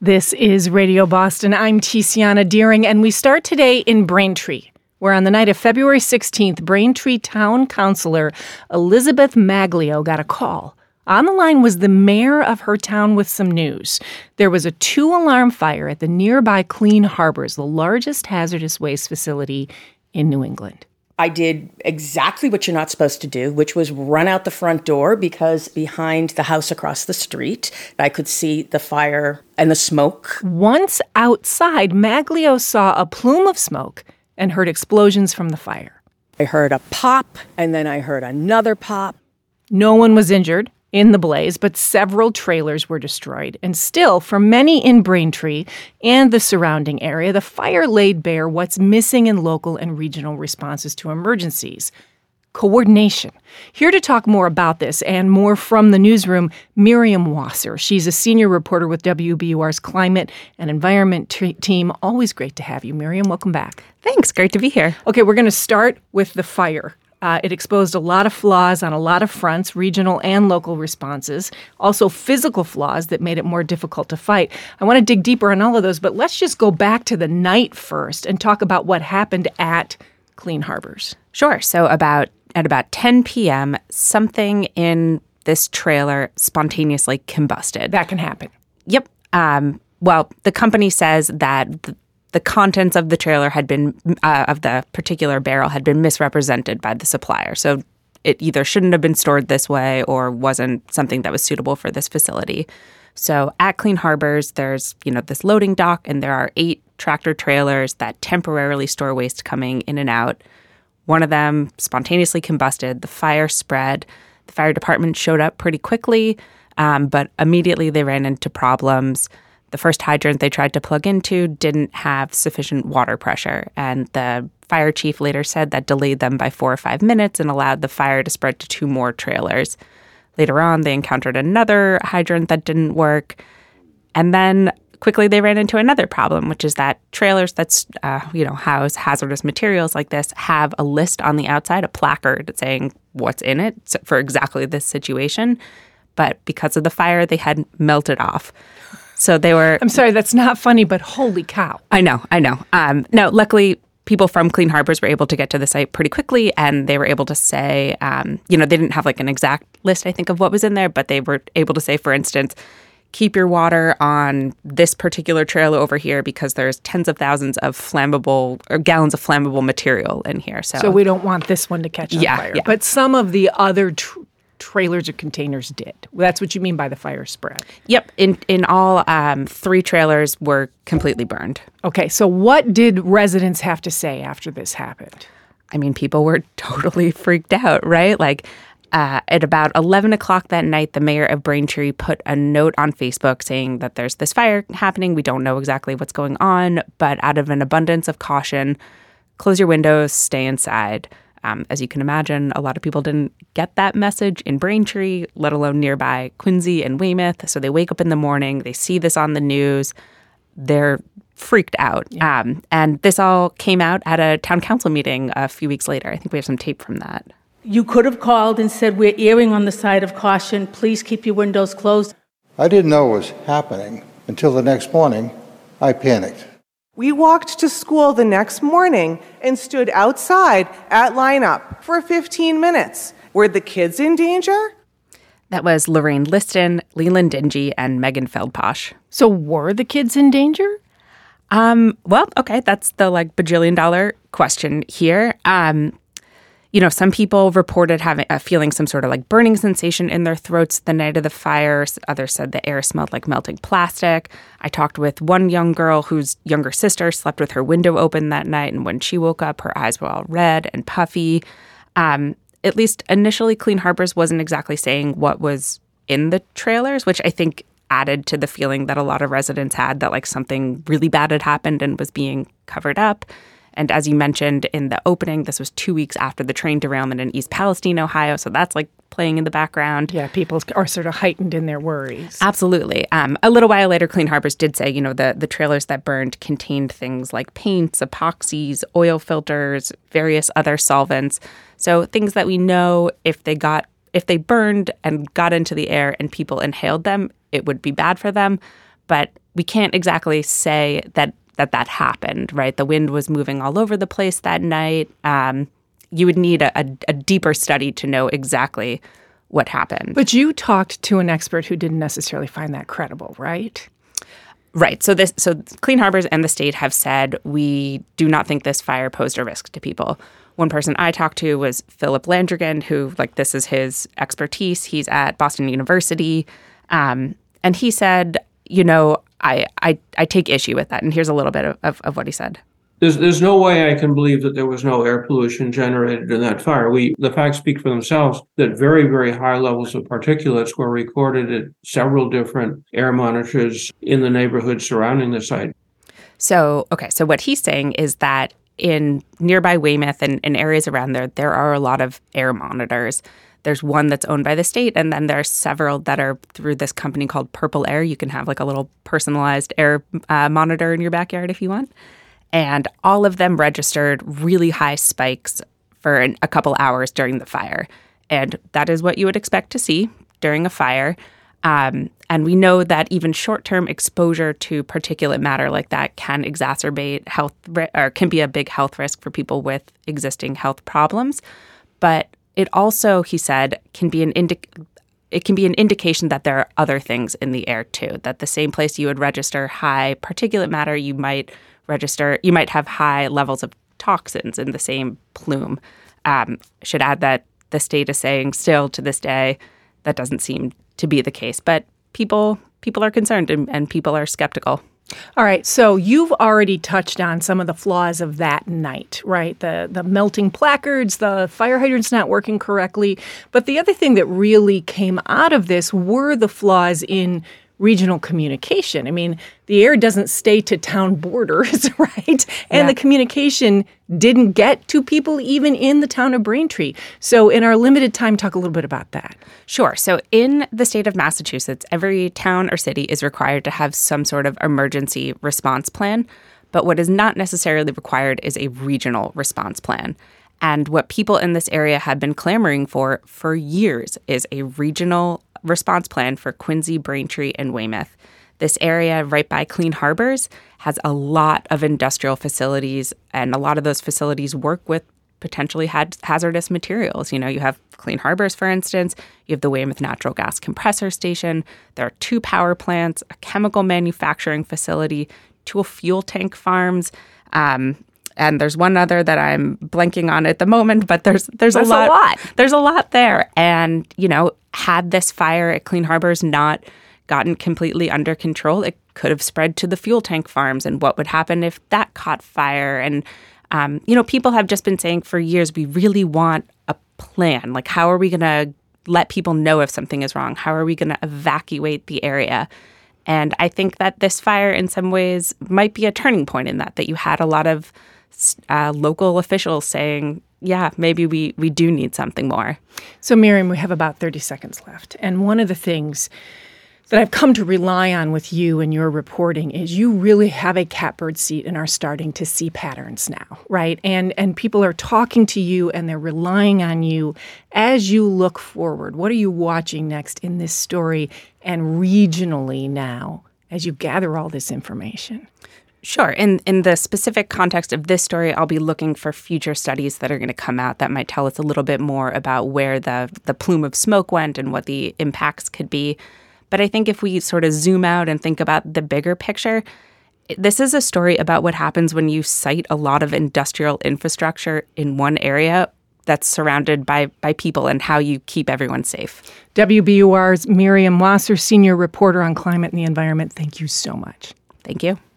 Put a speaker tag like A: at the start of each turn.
A: This is Radio Boston. I'm Tiziana Deering, and we start today in Braintree, where on the night of February 16th, Braintree Town Councilor Elizabeth Maglio got a call. On the line was the mayor of her town with some news. There was a 2-alarm fire at the nearby Clean Harbors, the largest hazardous waste facility in New England.
B: I did exactly what you're not supposed to do, which was run out the front door because behind the house across the street, I could see the fire and the smoke.
A: Once outside, Maglio saw a plume of smoke and heard explosions from the fire.
B: I heard a pop, and then I heard another pop.
A: No one was injured in the blaze, but several trailers were destroyed. And still, for many in Braintree and the surrounding area, the fire laid bare what's missing in local and regional responses to emergencies. Coordination. Here to talk more about this and more from the newsroom, Miriam Wasser. She's a senior reporter with WBUR's Climate and Environment team. Always great to have you, Miriam. Welcome back.
C: Thanks. Great to be here.
A: Okay, we're going to start with the fire. It exposed a lot of flaws on a lot of fronts, regional and local responses, also physical flaws that made it more difficult to fight. I want to dig deeper on all of those, but let's just go back to the night first and talk about what happened at Clean Harbors.
C: Sure. So at about 10 p.m., something in this trailer spontaneously combusted.
A: That can happen.
C: Yep. Well, the company says that the contents of the trailer had been, of the particular barrel, had been misrepresented by the supplier. So it either shouldn't have been stored this way or wasn't something that was suitable for this facility. So at Clean Harbors, there's, this loading dock, and there are 8 tractor trailers that temporarily store waste coming in and out. One of them spontaneously combusted. The fire spread. The fire department showed up pretty quickly, but immediately they ran into problems. The first hydrant they tried to plug into didn't have sufficient water pressure, and the fire chief later said that delayed them by 4 or 5 minutes and allowed the fire to spread to 2 more trailers. Later on, they encountered another hydrant that didn't work, and then quickly they ran into another problem, which is that trailers that house hazardous materials like this have a list on the outside, a placard saying what's in it for exactly this situation. But because of the fire, they had melted off. So they were...
A: I'm sorry, that's not funny, but holy cow.
C: I know. No, luckily, people from Clean Harbors were able to get to the site pretty quickly, and they were able to say, they didn't have like an exact list, I think, of what was in there, but they were able to say, for instance, keep your water on this particular trailer over here because there's tens of thousands of flammable or gallons of flammable material in here. So
A: we don't want this one to catch on fire.
C: Yeah.
A: But some of the other trailers or containers did. That's what you mean by the fire spread.
C: Yep. In all, 3 trailers were completely burned.
A: Okay. So what did residents have to say after this happened?
C: I mean, people were totally freaked out, right? Like at about 11 o'clock that night, the mayor of Braintree put a note on Facebook saying that there's this fire happening. We don't know exactly what's going on, but out of an abundance of caution, close your windows, stay inside. As you can imagine, a lot of people didn't get that message in Braintree, let alone nearby Quincy and Weymouth. So they wake up in the morning, they see this on the news, they're freaked out.
A: Yeah.
C: And this all came out at a town council meeting a few weeks later. I think we have some tape from that.
D: You could have called and said, we're erring on the side of caution. Please keep your windows closed.
E: I didn't know what was happening until the next morning. I panicked.
F: We walked to school the next morning and stood outside at lineup for 15 minutes. Were the kids in danger?
C: That was Lorraine Liston, Leland Dingy, and Megan Feldposh.
A: So were the kids in danger?
C: Well, okay, that's the bajillion-dollar question here. Some people reported feeling some sort of burning sensation in their throats the night of the fire. Others said the air smelled like melting plastic. I talked with one young girl whose younger sister slept with her window open that night, and when she woke up, her eyes were all red and puffy. At least initially, Clean Harbors wasn't exactly saying what was in the trailers, which I think added to the feeling that a lot of residents had that something really bad had happened and was being covered up. And as you mentioned in the opening, this was 2 weeks after the train derailment in East Palestine, Ohio. So that's playing in the background.
A: Yeah, people are sort of heightened in their worries.
C: Absolutely. A little while later, Clean Harbors did say, the trailers that burned contained things like paints, epoxies, oil filters, various other solvents. So things that we know if they burned and got into the air and people inhaled them, it would be bad for them. But we can't exactly say that happened, right? The wind was moving all over the place that night. You would need a deeper study to know exactly what happened.
A: But you talked to an expert who didn't necessarily find that credible, right?
C: Right. So Clean Harbors and the state have said we do not think this fire posed a risk to people. One person I talked to was Philip Landrigan, who, this is his expertise. He's at Boston University. And he said, I take issue with that. And here's a little bit of what he said.
G: There's no way I can believe that there was no air pollution generated in that fire. The facts speak for themselves that very, very high levels of particulates were recorded at several different air monitors in the neighborhood surrounding the site.
C: So what he's saying is that in nearby Weymouth and areas around there are a lot of air monitors. There's one that's owned by the state, and then there are several that are through this company called Purple Air. You can have a little personalized air monitor in your backyard if you want. And all of them registered really high spikes for a couple hours during the fire. And that is what you would expect to see during a fire. And we know that even short-term exposure to particulate matter like that can exacerbate or can be a big health risk for people with existing health problems. But it also, he said, can be an indication that there are other things in the air too. That the same place you would register high particulate matter, you might have high levels of toxins in the same plume. Should add that the state is saying still to this day that doesn't seem to be the case. But people are concerned and people are skeptical.
A: All right, so you've already touched on some of the flaws of that night, right? The melting placards, the fire hydrants not working correctly. But the other thing that really came out of this were the flaws in regional communication. I mean, the air doesn't stay to town borders, right? And the communication didn't get to people even in the town of Braintree. So in our limited time, talk a little bit about that.
C: Sure. So in the state of Massachusetts, every town or city is required to have some sort of emergency response plan. But what is not necessarily required is a regional response plan. And what people in this area have been clamoring for years is a regional response plan for Quincy, Braintree, and Weymouth. This area right by Clean Harbors has a lot of industrial facilities, and a lot of those facilities work with potentially hazardous materials. You have Clean Harbors, for instance. You have the Weymouth Natural Gas Compressor Station. There are 2 power plants, a chemical manufacturing facility, 2 fuel tank farms, and there's one other that I'm blanking on at the moment, but there's a lot. There's a lot there. And, had this fire at Clean Harbors not gotten completely under control, it could have spread to the fuel tank farms. And what would happen if that caught fire? And, people have just been saying for years, we really want a plan. How are we going to let people know if something is wrong? How are we going to evacuate the area? And I think that this fire in some ways might be a turning point in that you had a lot of local officials saying, yeah, maybe we do need something more.
A: So, Miriam, we have about 30 seconds left. And one of the things that I've come to rely on with you and your reporting is you really have a catbird seat and are starting to see patterns now, right? And people are talking to you and they're relying on you as you look forward. What are you watching next in this story and regionally now as you gather all this information?
C: Sure. In the specific context of this story, I'll be looking for future studies that are going to come out that might tell us a little bit more about where the plume of smoke went and what the impacts could be. But I think if we sort of zoom out and think about the bigger picture, this is a story about what happens when you site a lot of industrial infrastructure in one area that's surrounded by people and how you keep everyone safe.
A: WBUR's Miriam Wasser, senior reporter on climate and the environment. Thank you so much.
C: Thank you.